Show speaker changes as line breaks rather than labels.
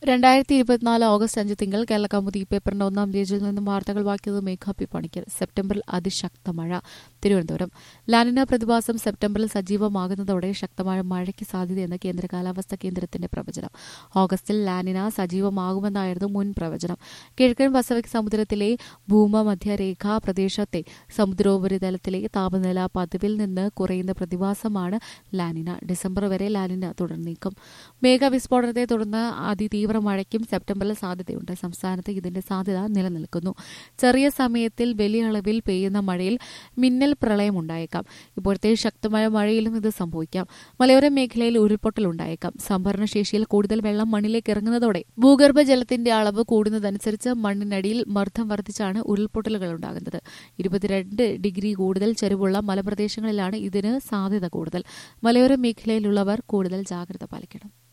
2024 August 5 തിങ്കൾ കേരള കൗമുദി പേപ്പറിന്റെ ഒന്നാം പേജിൽ നിന്നും വാർത്തകൾ വായിക്കുന്നത് മേഘ പി പണിക്കർ. സെപ്റ്റംബറിൽ അതിശക്ത മഴ. തിരുവനന്തപുരം. ലാനിന പ്രതിഭാസം സെപ്റ്റംബറിൽ സജീവമാകുന്നതോടെ ശക്തമായ മഴയ്ക്ക് സാധ്യതയെന്ന് കേന്ദ്ര കാലാവസ്ഥാ കേന്ദ്രത്തിന്റെ പ്രവചനം. ഓഗസ്റ്റിൽ ലാനിന സജീവമാകുമെന്നായിരുന്നു മുൻ പ്രവചനം. കിഴക്കൻ പസഫിക് സമുദ്രത്തിലെ ഭൂമധ്യരേഖാ പ്രദേശത്തെ സമുദ്രോപരിതലത്തിലെ താപനില പതിവിൽ നിന്ന് കുറയുന്ന പ്രതിഭാസമാണ് ലാനിന. ഡിസംബർ വരെ ലാനിന തുടർന്നേക്കും. മേഘവിസ്ഫോടനത്തെ തുടർന്ന് അതിതീവ്ര മഴയ്ക്കും സെപ്റ്റംബറിൽ സാധ്യതയുണ്ട്. സംസ്ഥാനത്ത് ഇതിന്റെ സാധ്യത നിലനിൽക്കുന്നു. ചെറിയ സമയത്തിൽ വലിയ അളവിൽ പെയ്യുന്ന മഴയിൽ മിന്നൽ പ്രളയം ഉണ്ടായേക്കാം. ഇപ്പോഴത്തെ ശക്തമായ മഴയിലും ഇത് സംഭവിക്കാം. മലയോര മേഖലയിൽ ഉരുൾപൊട്ടലുണ്ടായേക്കാം. സംഭരണശേഷിയിൽ കൂടുതൽ വെള്ളം മണ്ണിലേക്ക് ഇറങ്ങുന്നതോടെ ഭൂഗർഭജലത്തിന്റെ അളവ് കൂടുന്നതനുസരിച്ച് മണ്ണിനടിയിൽ മർദ്ദം വർദ്ധിച്ചാണ് ഉരുൾപൊട്ടലുകൾ ഉണ്ടാകുന്നത്. 22 ഡിഗ്രി കൂടുതൽ ചെരിവുള്ള മലപ്രദേശങ്ങളിലാണ് ഇതിന് സാധ്യത കൂടുതൽ. മലയോര മേഖലയിലുള്ളവർ കൂടുതൽ ജാഗ്രത പാലിക്കണം.